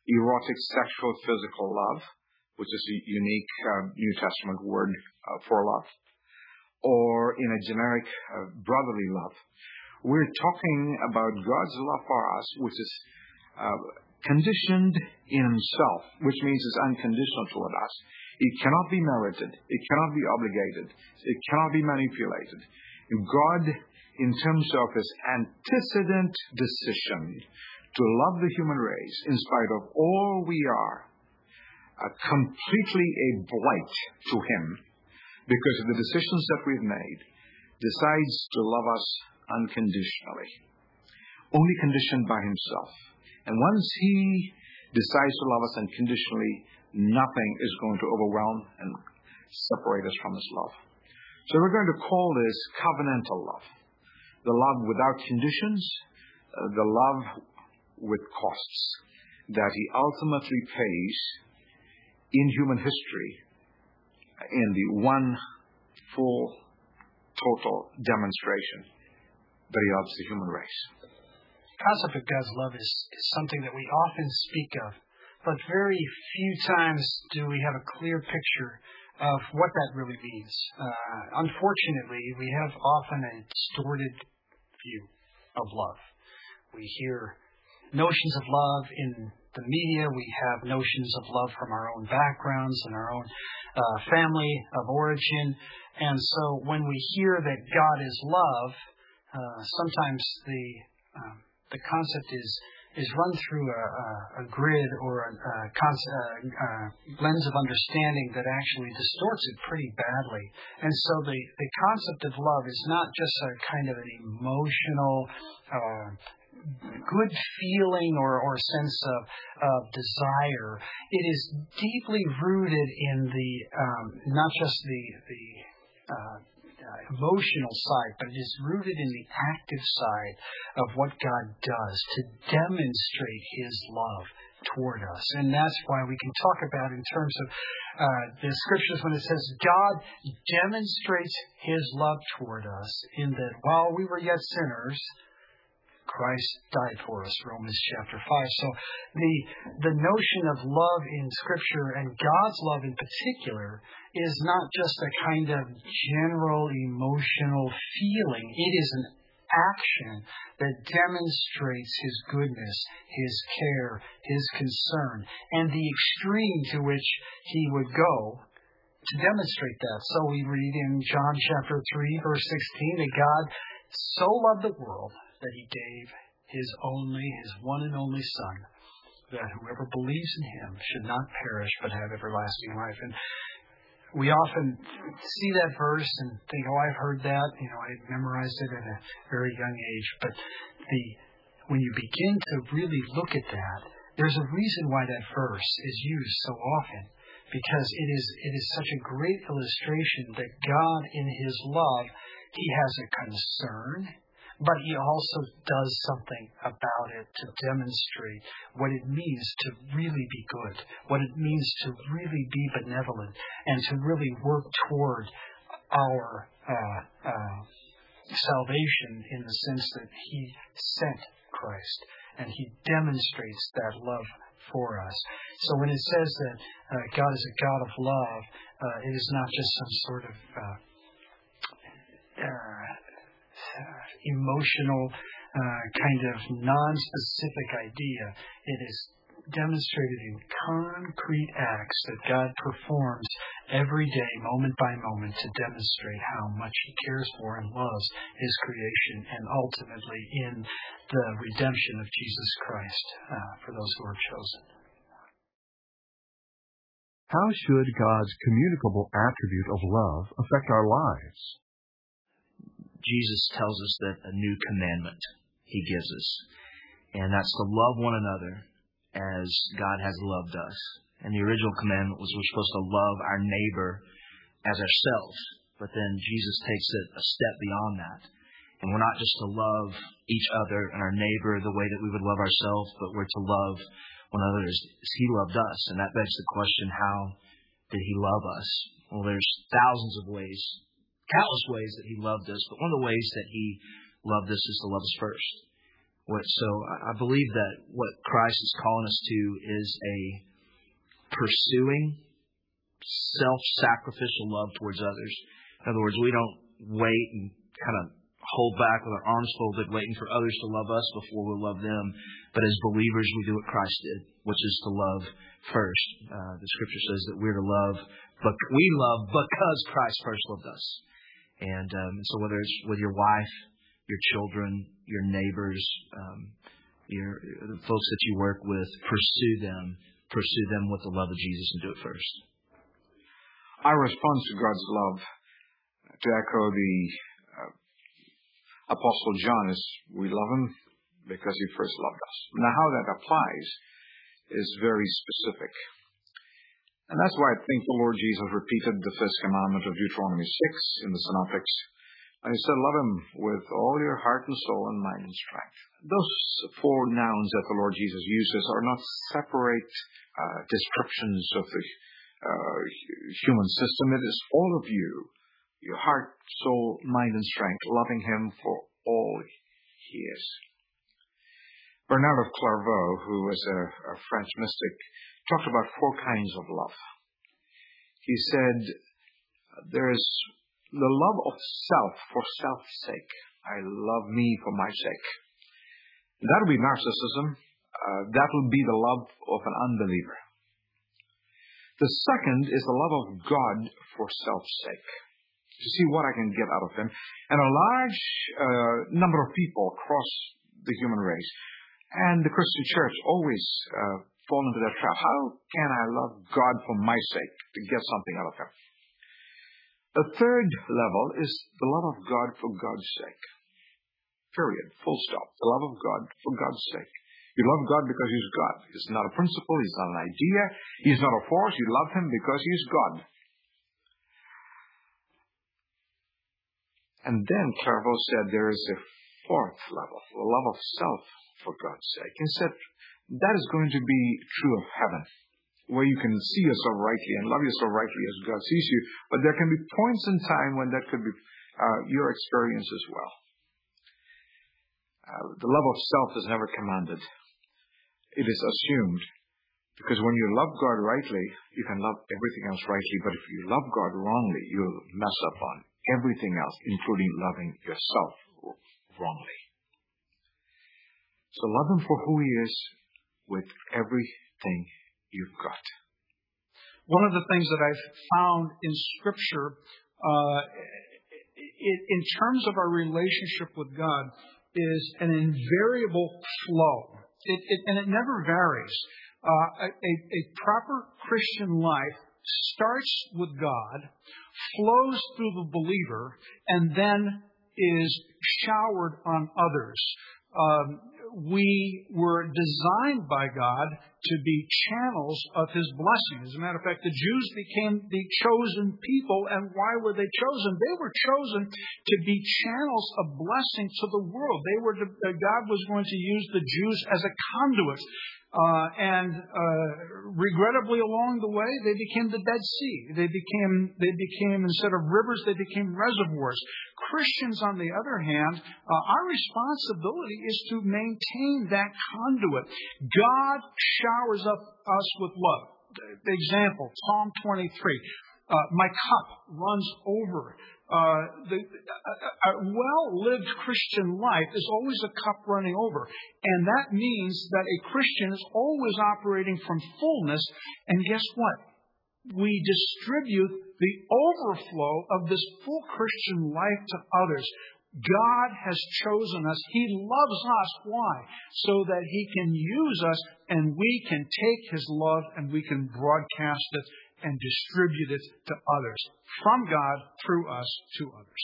Speaker 15: erotic, sexual, physical love, which is a unique New Testament word for love, or in a generic brotherly love. We're talking about God's love for us, which is conditioned in Himself, which means it's unconditional toward us. It cannot be merited. It cannot be obligated. It cannot be manipulated. God, in terms of His antecedent decision to love the human race in spite of all we are, completely a blight to Him because of the decisions that we've made, decides to love us unconditionally, only conditioned by Himself. And once He decides to love us unconditionally, nothing is going to overwhelm and separate us from His love. So we're going to call this covenantal love, the love without conditions, the love with costs that He ultimately pays in human history in the one full, total demonstration that He loves the human race.
Speaker 3: The concept of God's love is something that we often speak of, but very few times do we have a clear picture of what that really means. Unfortunately, we have often a distorted view of love. We hear notions of love in the media. We have notions of love from our own backgrounds and our own family of origin. And so when we hear that God is love, sometimes the concept is run through a grid or a lens of understanding that actually distorts it pretty badly. And so the concept of love is not just a kind of an emotional good feeling or sense of desire. It is deeply rooted in the not just the emotional side, but it is rooted in the active side of what God does to demonstrate His love toward us. And that's why we can talk about in terms of the scriptures when it says God demonstrates His love toward us in that while we were yet sinners, Christ died for us, Romans chapter 5. So the notion of love in Scripture and God's love in particular is not just a kind of general emotional feeling. It is an action that demonstrates His goodness, His care, His concern, and the extreme to which He would go to demonstrate that. So we read in John chapter 3, verse 16, that God so loved the world that He gave His one and only Son, that whoever believes in Him should not perish but have everlasting life. And we often see that verse and think, oh, I've heard that. I memorized it at a very young age. But when you begin to really look at that, there's a reason why that verse is used so often. Because it is such a great illustration that God in His love, He has a concern, but He also does something about it to demonstrate what it means to really be good, what it means to really be benevolent, and to really work toward our salvation in the sense that He sent Christ, and He demonstrates that love for us. So when it says that God is a God of love, it is not just some sort of emotional kind of non-specific idea. It is demonstrated in concrete acts that God performs every day, moment by moment, to demonstrate how much He cares for and loves His creation, and ultimately in the redemption of Jesus Christ for those who are chosen.
Speaker 1: How should God's communicable attribute of love affect our lives?
Speaker 2: Jesus tells us that a new commandment He gives us, and that's to love one another as God has loved us. And the original commandment was we're supposed to love our neighbor as ourselves, but then Jesus takes it a step beyond that. And we're not just to love each other and our neighbor the way that we would love ourselves, but we're to love one another as He loved us. And that begs the question, how did He love us? Well, there's thousands of ways, countless ways that He loved us, but one of the ways that He loved us is to love us first. So I believe that what Christ is calling us to is a pursuing, self-sacrificial love towards others. In other words, we don't wait and kind of hold back with our arms folded, waiting for others to love us before we love them. But as believers, we do what Christ did, which is to love first. The Scripture says that we're to love, but we love because Christ first loved us. And so whether it's with your wife, your children, your neighbors, the folks that you work with, pursue them with the love of Jesus and do it first.
Speaker 15: Our response to God's love, to echo the Apostle John, is we love Him because He first loved us. Now, how that applies is very specific. And that's why I think the Lord Jesus repeated the first commandment of Deuteronomy 6 in the Synoptics. And He said, love Him with all your heart and soul and mind and strength. Those four nouns that the Lord Jesus uses are not separate descriptions of the human system. It is all of you, your heart, soul, mind, and strength, loving Him for all He is. Bernard of Clairvaux, who was a French mystic, talked about four kinds of love. He said, there is the love of self for self's sake. I love me for my sake. That will be narcissism. That will be the love of an unbeliever. The second is the love of God for self's sake, to see what I can get out of Him. And a large number of people across the human race and the Christian church always fall into that trap. How can I love God for my sake, to get something out of Him? The third level is the love of God for God's sake. Period. Full stop. The love of God for God's sake. You love God because He's God. He's not a principle. He's not an idea. He's not a force. You love Him because He's God. And then Clairvaux said there is a fourth level, the love of self for God's sake. He said that is going to be true of heaven, where you can see yourself rightly and love yourself rightly as God sees you. But there can be points in time when that could be your experience as well. The love of self is never commanded. It is assumed. Because when you love God rightly, you can love everything else rightly. But if you love God wrongly, you'll mess up on everything else, including loving yourself wrongly. So love Him for who He is with everything you've got.
Speaker 3: One of the things that I've found in Scripture, in terms of our relationship with God, is an invariable flow. And it never varies. A proper Christian life starts with God, flows through the believer, and then is showered on others. We were designed by God to be channels of His blessing. As a matter of fact, the Jews became the chosen people. And why were they chosen? They were chosen to be channels of blessing to the world. God was going to use the Jews as a conduit. Regrettably along the way, they became the Dead Sea. They became instead of rivers, they became reservoirs. Christians, on the other hand, our responsibility is to maintain that conduit. God showers us with love. Example, Psalm 23. My cup runs over. A well-lived Christian life is always a cup running over. And that means that a Christian is always operating from fullness. And guess what? We distribute the overflow of this full Christian life to others. God has chosen us. He loves us. Why? So that He can use us and we can take His love and we can broadcast it and distribute it to others. From God, through us, to others.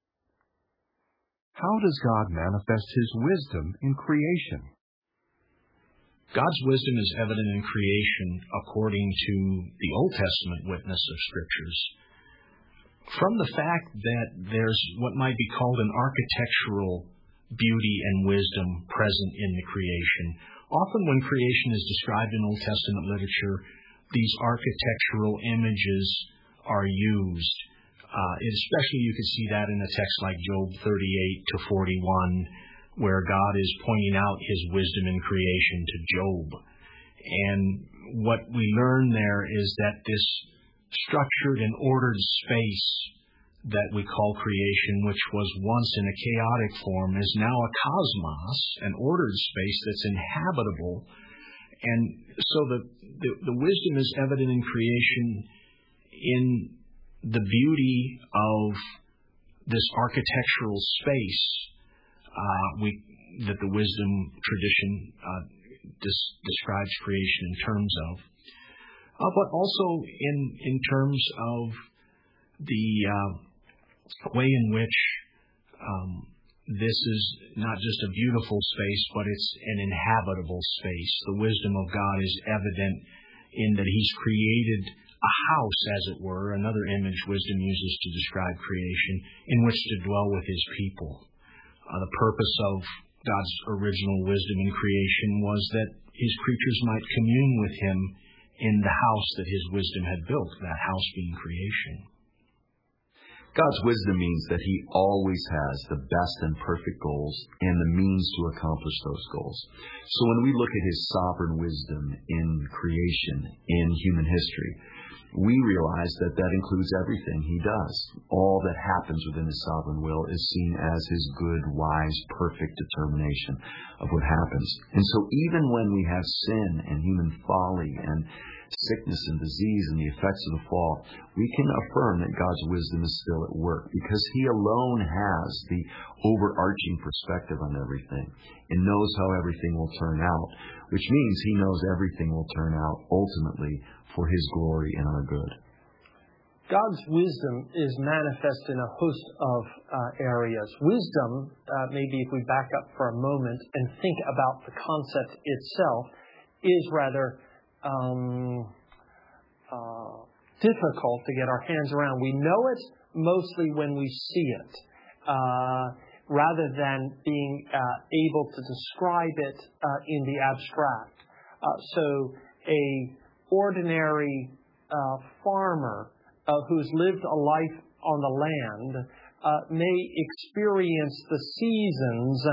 Speaker 1: How does God manifest His wisdom in creation?
Speaker 2: God's wisdom is evident in creation according to the Old Testament witness of Scriptures. From the fact that there's what might be called an architectural beauty and wisdom present in the creation. Often when creation is described in Old Testament literature, these architectural images are used. Especially you can see that in a text like Job 38 to 41, where God is pointing out his wisdom in creation to Job. And what we learn there is that this structured and ordered space that we call creation, which was once in a chaotic form, is now a cosmos, an ordered space that's inhabitable. And so the wisdom is evident in creation in the beauty of this architectural space that the wisdom tradition describes creation in terms of, but also in terms of the way in which this is not just a beautiful space, but it's an inhabitable space. The wisdom of God is evident in that he's created a house, as it were, another image wisdom uses to describe creation, in which to dwell with his people. The purpose of God's original wisdom in creation was that his creatures might commune with him in the house that his wisdom had built, that house being creation.
Speaker 5: God's wisdom means that he always has the best and perfect goals and the means to accomplish those goals. So when we look at his sovereign wisdom in creation, in human history, we realize that that includes everything he does. All that happens within his sovereign will is seen as his good, wise, perfect determination of what happens. And so even when we have sin and human folly and sickness and disease and the effects of the fall, we can affirm that God's wisdom is still at work because he alone has the overarching perspective on everything and knows how everything will turn out, which means he knows everything will turn out ultimately for his glory and our good.
Speaker 16: God's wisdom is manifest in a host of areas. Wisdom, maybe if we back up for a moment and think about the concept itself, is rather difficult to get our hands around. We know it mostly when we see it, rather than being able to describe it in the abstract. So a ordinary farmer who's lived a life on the land may experience the seasons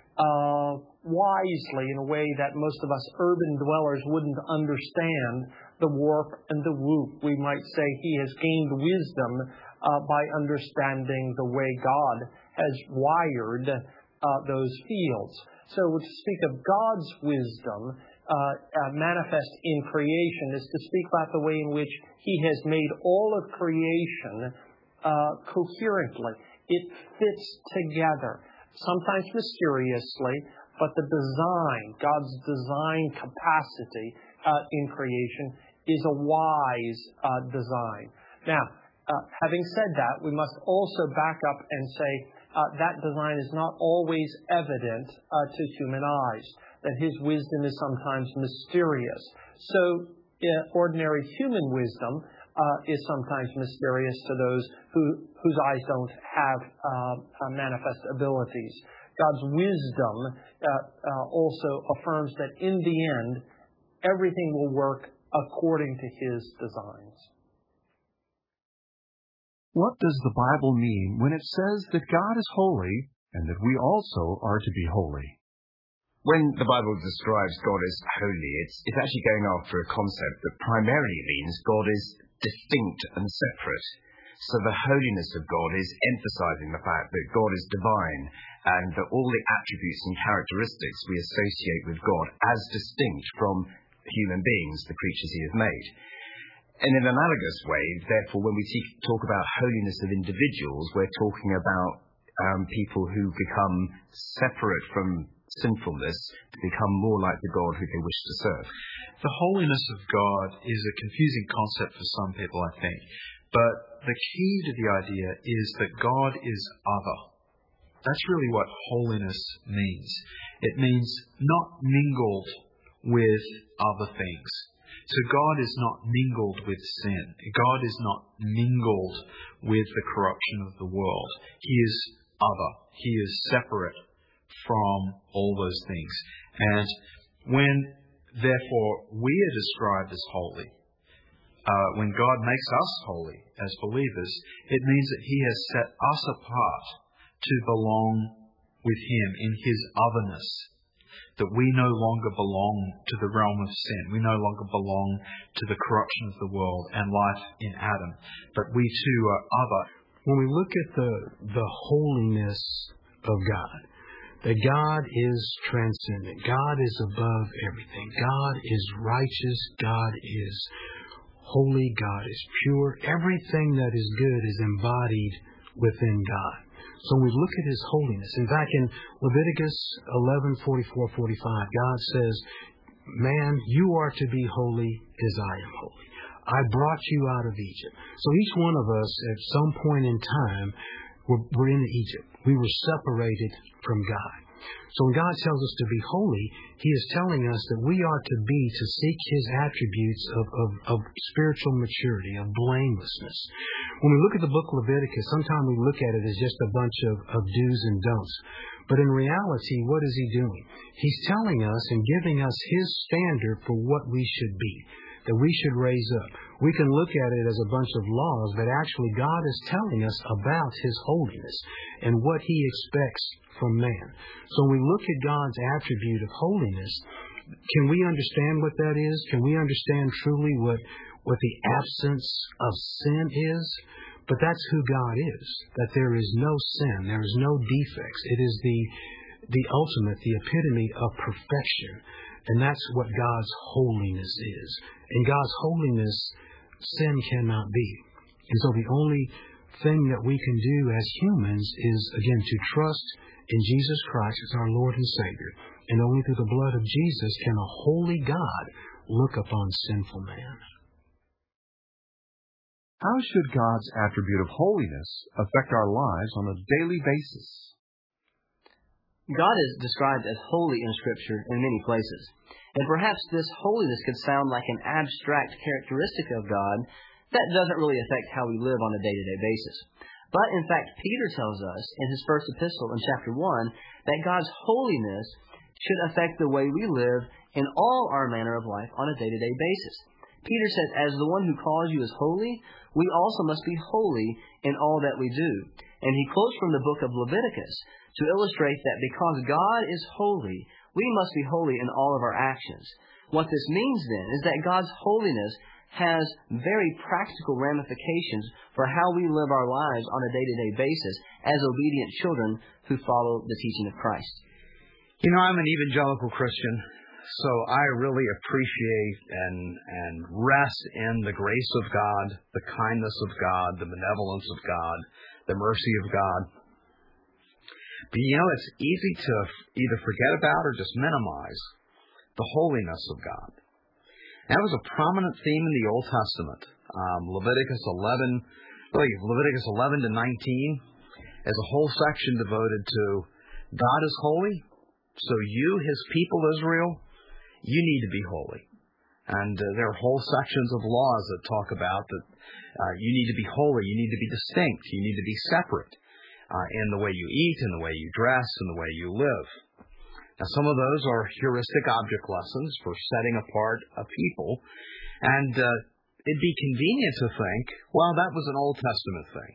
Speaker 16: wisely in a way that most of us urban dwellers wouldn't understand the warp and the woof. We might say he has gained wisdom by understanding the way God has wired those fields. So to speak of God's wisdom manifest in creation is to speak about the way in which he has made all of creation coherently. It fits together, sometimes mysteriously, but the design, God's design capacity in creation is a wise design. Now, having said that, we must also back up and say that design is not always evident to human eyes, that his wisdom is sometimes mysterious. So ordinary human wisdom is sometimes mysterious to those whose eyes don't have manifest abilities. God's wisdom also affirms that in the end, everything will work according to his designs.
Speaker 1: What does the Bible mean when it says that God is holy and that we also are to be holy?
Speaker 17: When the Bible describes God as holy, it's actually going after a concept that primarily means God is distinct and separate. So the holiness of God is emphasizing the fact that God is divine and that all the attributes and characteristics we associate with God as distinct from human beings, the creatures he has made. In an analogous way, therefore, when we talk about holiness of individuals, we're talking about people who become separate from sinfulness to become more like the God who they wish to serve.
Speaker 9: The holiness of God is a confusing concept for some people, I think. But the key to the idea is that God is other. That's really what holiness means. It means not mingled with other things. So God is not mingled with sin. God is not mingled with the corruption of the world. He is other. He is separate from all those things. And when, therefore, we are described as holy, when God makes us holy as believers, it means that he has set us apart to belong
Speaker 18: with Him in His otherness, that we no longer belong to the realm of sin. We no longer belong to the corruption of the world and life in Adam, but we too are other.
Speaker 19: When we look at the holiness of God, that God is transcendent, God is above everything, God is righteous, God is holy, God is pure. Everything that is good is embodied within God. So we look at His holiness. In fact, in Leviticus 11:44-45, God says, "Man, you are to be holy as I am holy. I brought you out of Egypt." So each one of us, at some point in time, we're in Egypt. We were separated from God. So when God tells us to be holy, He is telling us that we are to seek His attributes of spiritual maturity, of blamelessness. When we look at the book of Leviticus, sometimes we look at it as just a bunch of do's and don'ts. But in reality, what is He doing? He's telling us and giving us His standard for what we should be, that we should raise up. We can look at it as a bunch of laws, but actually God is telling us about His holiness and what He expects from man. So when we look at God's attribute of holiness, can we understand what that is? Can we understand truly what the absence of sin is? But that's who God is, that there is no sin, there is no defects. It is the ultimate, the epitome of perfection. And that's what God's holiness is. In God's holiness, sin cannot be. And so the only thing that we can do as humans is, again, to trust in Jesus Christ as our Lord and Savior. And only through the blood of Jesus can a holy God look upon sinful man.
Speaker 1: How should God's attribute of holiness affect our lives on a daily basis?
Speaker 20: God is described as holy in Scripture in many places. And perhaps this holiness could sound like an abstract characteristic of God that doesn't really affect how we live on a day-to-day basis. But in fact, Peter tells us in his first epistle in chapter 1 that God's holiness should affect the way we live in all our manner of life on a day-to-day basis. Peter says, "As the one who calls you is holy, we also must be holy in all that we do." And he quotes from the book of Leviticus to illustrate that because God is holy, we must be holy in all of our actions. What this means then is that God's holiness has very practical ramifications for how we live our lives on a day-to-day basis as obedient children who follow the teaching of Christ.
Speaker 21: You know, I'm an evangelical Christian, so I really appreciate and rest in the grace of God, the kindness of God, the benevolence of God, the mercy of God. But you know, it's easy to either forget about or just minimize the holiness of God. That was a prominent theme in the Old Testament. Leviticus 11 to 19 is a whole section devoted to God is holy, so you, His people Israel, you need to be holy. And there are whole sections of laws that talk about that you need to be holy, you need to be distinct, you need to be separate in the way you eat, in the way you dress, in the way you live. Now, some of those are heuristic object lessons for setting apart a people. And it'd be convenient to think, well, that was an Old Testament thing.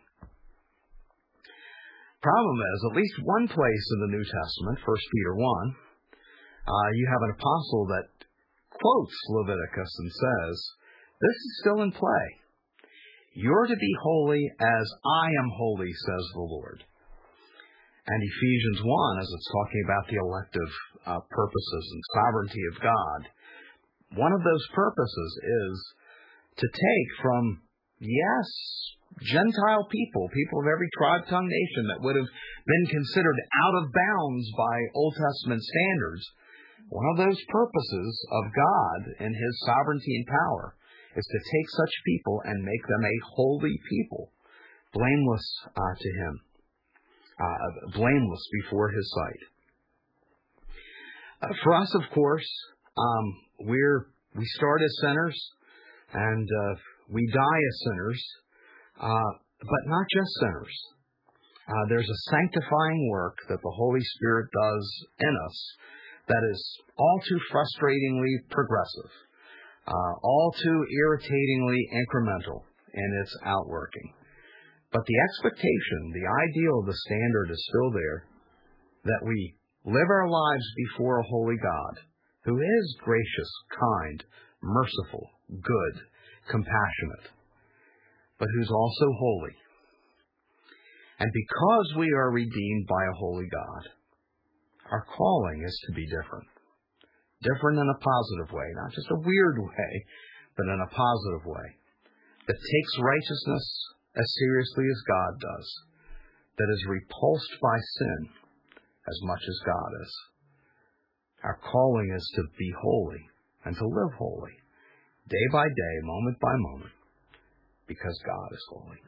Speaker 21: Problem is, at least one place in the New Testament, 1 Peter 1, you have an apostle that quotes Leviticus and says, this is still in play. You're to be holy as I am holy, says the Lord. And Ephesians 1, as it's talking about the elective purposes and sovereignty of God, one of those purposes is to take from, yes, Gentile people of every tribe, tongue, nation that would have been considered out of bounds by Old Testament standards. One of those purposes of God in His sovereignty and power is to take such people and make them a holy people, blameless to Him. Blameless before His sight. For us, of course, we start as sinners and we die as sinners, but not just sinners. There's a sanctifying work that the Holy Spirit does in us that is all too frustratingly progressive, all too irritatingly incremental in its outworking. But the expectation, the ideal, the standard is still there. that we live our lives before a holy God who is gracious, kind, merciful, good, compassionate, but who's also holy. And because we are redeemed by a holy God, our calling is to be different. Different in a positive way, not just a weird way, but in a positive way that takes righteousness as seriously as God does, that is repulsed by sin as much as God is. Our calling is to be holy and to live holy, day by day, moment by moment, because God is holy.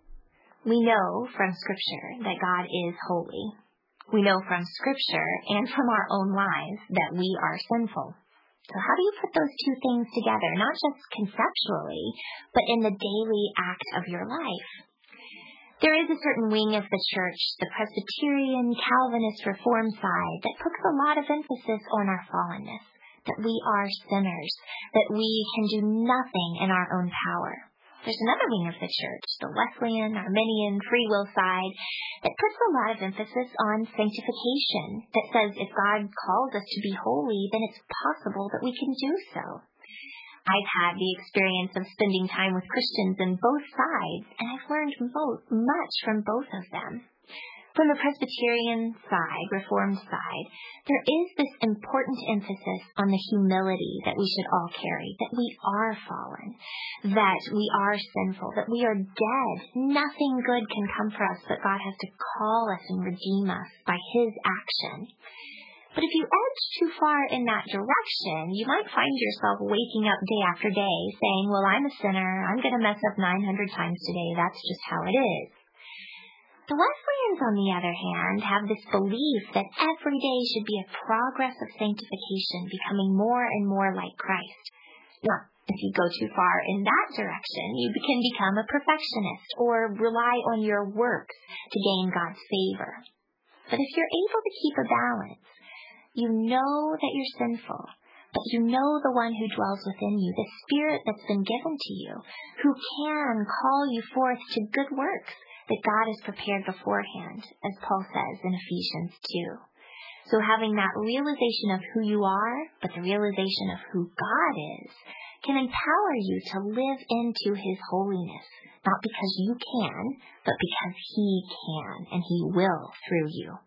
Speaker 4: We know from Scripture that God is holy. We know from Scripture and from our own lives that we are sinful. So how do you put those two things together, not just conceptually, but in the daily act of your life? There is a certain wing of the church, the Presbyterian, Calvinist, Reformed side, that puts a lot of emphasis on our fallenness, that we are sinners, that we can do nothing in our own power. There's another wing of the church, the Wesleyan, Arminian, free will side, that puts a lot of emphasis on sanctification, that says if God calls us to be holy, then it's possible that we can do so. I've had the experience of spending time with Christians in both sides, and I've learned much from both of them. From the Presbyterian side, Reformed side, there is this important emphasis on the humility that we should all carry, that we are fallen, that we are sinful, that we are dead. Nothing good can come for us, but God has to call us and redeem us by His action. But if you edge too far in that direction, you might find yourself waking up day after day saying, well, I'm a sinner, I'm going to mess up 900 times today, that's just how it is. The Wesleyans, on the other hand, have this belief that every day should be a progress of sanctification, becoming more and more like Christ. Now, if you go too far in that direction, you can become a perfectionist or rely on your works to gain God's favor. But if you're able to keep a balance, you know that you're sinful, but you know the one who dwells within you, the Spirit that's been given to you, who can call you forth to good works that God has prepared beforehand, as Paul says in Ephesians 2. So having that realization of who you are, but the realization of who God is, can empower you to live into His holiness, not because you can, but because He can and He will through you.